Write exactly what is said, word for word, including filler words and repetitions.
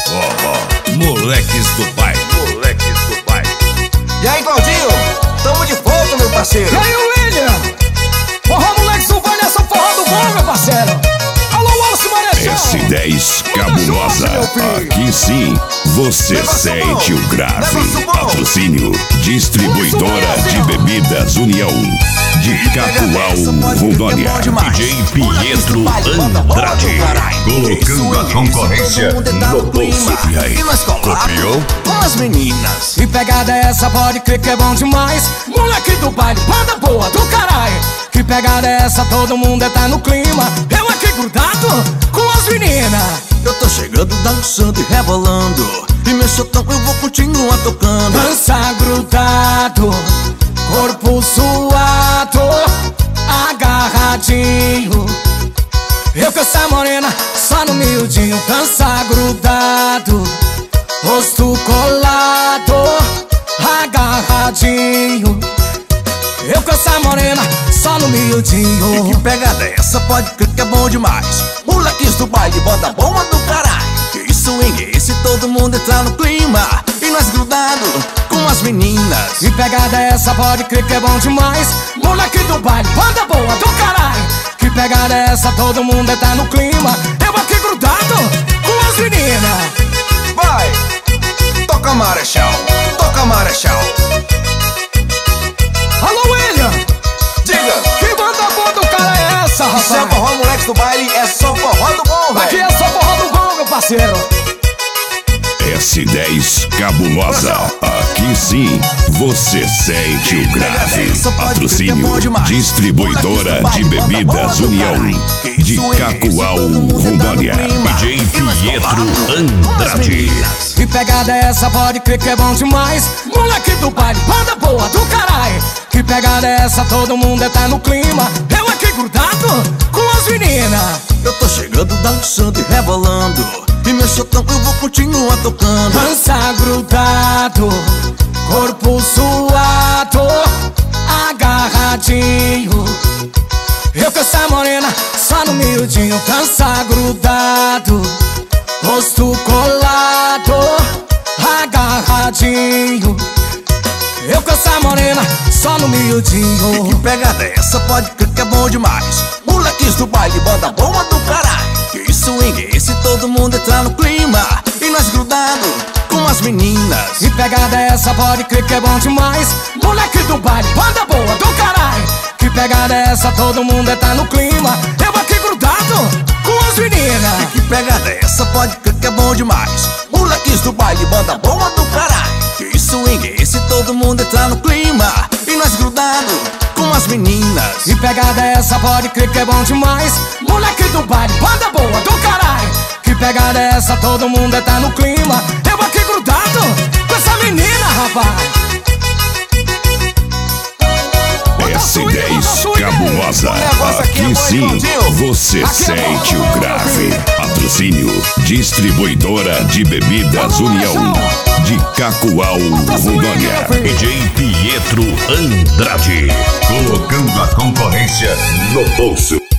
oh, oh. Moleques do bairro. Moleques do bairro. E aí, Claudinho? Tamo de volta, meu parceiro. E aí, William? Forró Moleques do bairro é só forró do bom, meu parceiro. Alô, Alce Marechal. S dez Cabulosa. Aqui sim, você sente o grave. Patrocínio Distribuidora de Bebidas União de Cacoal, Rondônia. D J Pietro Andrade. Colocando a concorrência no bolso. E aí, copiou? Com as meninas. Que pegada é essa? Pode crer que é bom demais. Moleque do baile, banda boa do caralho. Que pegada é essa? Todo mundo tá no clima. Eu aqui grudado com as meninas. Eu tô chegando, dançando e rebolando. E meu chotão eu vou continuar tocando. Dança grudado, corpo suado, agarradinho. Eu com essa morena, só no miudinho. Dança grudado, rosto colado, agarradinho. Eu com essa morena, só no miudinho. E que pegada é essa? Pode crer que é bom demais. Moleques do baile, bota bomba do caralho. Que swing é esse? Todo mundo entra no clima. E nós grudado com as meninas. Que pegada é essa? Pode crer que é bom demais. Moleque do baile, banda boa do caralho. Que pegada é essa? Todo mundo tá no clima. Eu aqui grudado com as meninas. Vai! Toca Marechal, toca Marechal. Alô, William! Diga! Que banda boa do cara é essa, rapaz? Se é forró Moleques do baile, é só forró do bom, velho. Aqui é só forró do bom, meu parceiro. S dez Cabulosa. Aqui sim, você sente o grave. Patrocínio Distribuidora de Bebidas União de Cacoal, Rondônia. D J Pietro Andrade. Que pegada é essa? Pode crer que é bom demais. Moleque do baile, banda boa do caralho. Que pegada é essa? Todo mundo tá no clima. Eu aqui grudado com as meninas. Eu tô chegando, dançando e rebolando. E meu chotão eu vou continuar tocando. Dança grudado, corpo suado, agarradinho. Eu com essa morena, só no miudinho. Dança grudado, rosto colado, agarradinho. Eu com essa morena, só no miudinho. E que pegada é essa? Pode crer que é bom demais. Moleques do baile, banda bomba do caralho. Que swing é esse? Todo mundo entra no clima. E nós grudado com as meninas. Que pegada é essa? Pode crer que é bom demais. Moleque do baile, banda boa do caralho. Que pegada é essa? Todo mundo tá no clima. Eu aqui grudado com as meninas. E que pegada é essa? Pode crer que é bom demais. Moleques do baile, banda boa do caralho. Que swing é esse? Todo mundo entra no clima. E nós grudado com as meninas. Que pegada é essa? Pode crer que é bom demais. Moleque do baile, banda boa do caralho. Que pegada é essa? Todo mundo tá no clima. Eu aqui grudado com essa menina, rapaz. S dez Cabulosa. Aqui sim, você sente o grave. Patrocínio Distribuidora de Bebidas União de Cacoal, Rondônia. D J Pietro Andrade. Colocando a concorrência no bolso.